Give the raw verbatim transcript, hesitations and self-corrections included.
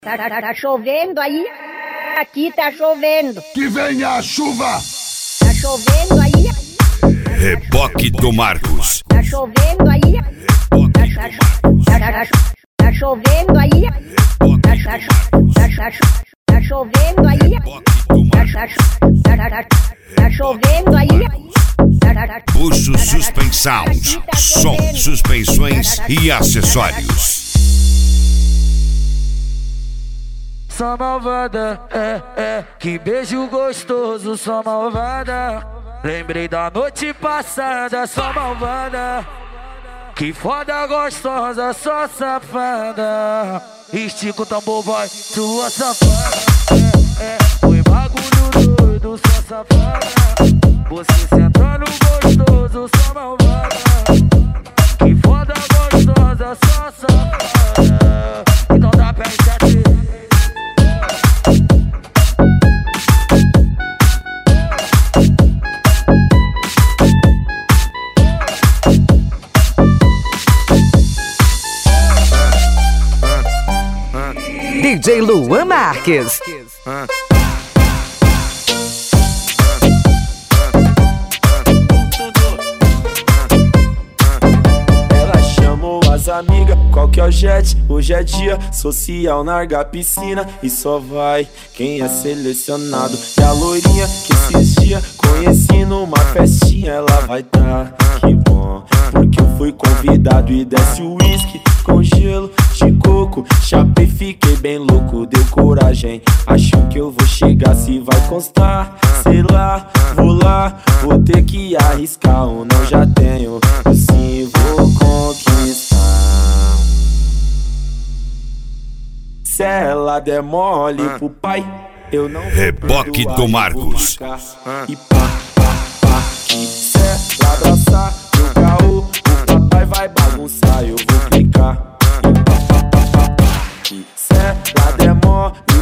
Tá, tá, tá chovendo aí? Aqui tá chovendo. Que venha a chuva! Tá chovendo aí? Reboque do Marcos. Tá chovendo aí? Tá, tá, tá, tá, tá, tá chovendo aí? Tá, tá, tá, tá, tá chovendo aí? Tá, tá, tá, tá, tá, tá chovendo aí? Bucho Suspensão. Som, suspensões e acessórios. Só malvada, é, é, que beijo gostoso, só malvada. Lembrei da noite passada, só malvada. Que foda gostosa, só safada. Estica o tambor, vai, sua safada. É, é, foi bagulho doido, só safada. Você sentando gostoso, só malvada. Que foda gostosa, só safada. Então dá pra enxergar. D J Luan Marques. Ela chamou as amigas, qual que é o jet? Hoje é dia social, larga a piscina e só vai quem é selecionado. E a loirinha que esses dias conheci numa festinha, ela vai tá, que bom, porque eu fui convidado e desce o uísque com gelo de coco. Chapei, fiquei bem louco, deu coragem. Acho que eu vou chegar, se vai constar. Sei lá, vou lá, vou ter que arriscar. Ou não, já tenho, sim, vou conquistar. Se ela der mole pro pai, eu não vou Reboque perdoar, do eu vou Marcos. marcar. E pá, pá, pá, que se ela abraçar meu caô, o papai vai bagunçar, eu vou clicar. E pá, pá, pá, pá, pá, que se ela der mole